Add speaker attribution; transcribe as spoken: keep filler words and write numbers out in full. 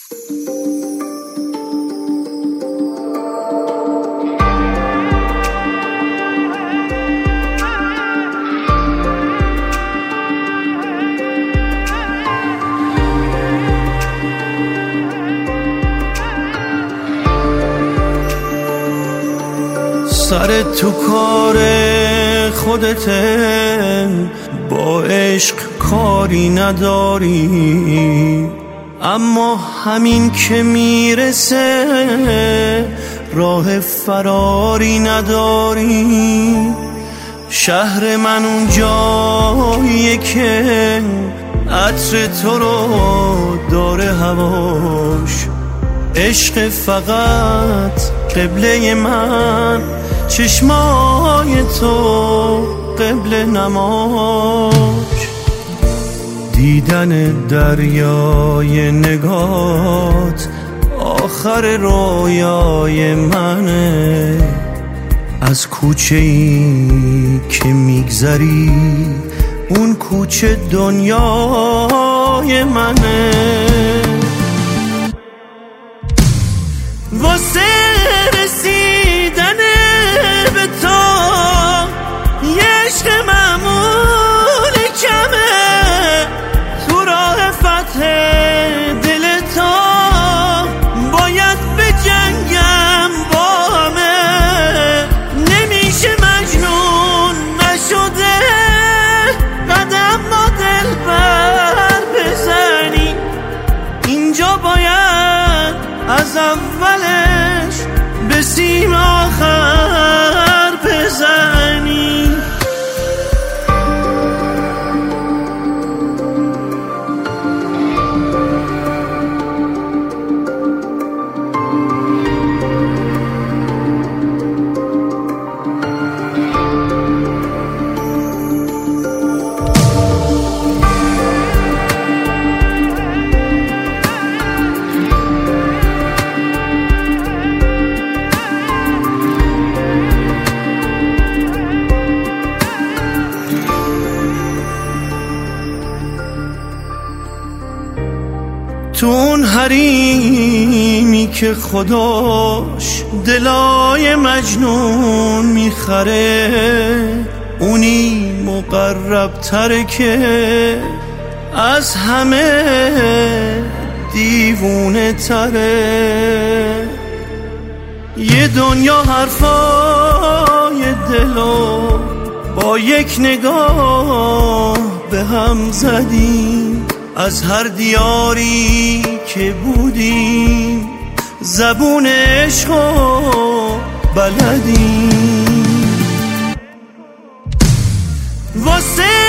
Speaker 1: سر تو کار خودته، با عشق کاری نداری، اما همین که میرسه راه فراری نداری. شهر من اون جاییه که عطر تو رو داره هواش، عشق فقط قبله من، چشمای تو قبله نماش. دیدن دریای نگات آخر رویای منه، از کوچه ای که میگذری اون کوچه دنیای منه. واسه رسیدن به تو یه عشق معمول کمه، تو راه فتح دل تو باید به جنگم با همه. نمیشه مجنون نشده قدم با دل بر بزنی، اینجا باید از اولش به سیم آخر بزنی. تو اون حریمی که خداش دلای مجنون میخره، اونی مقرب تره که از همه دیوونه تره. یه دنیا حرفای دلو با یک نگاه به هم زدیم، از هر دیاری که بودیم زبون عشقو بلدیم. واسه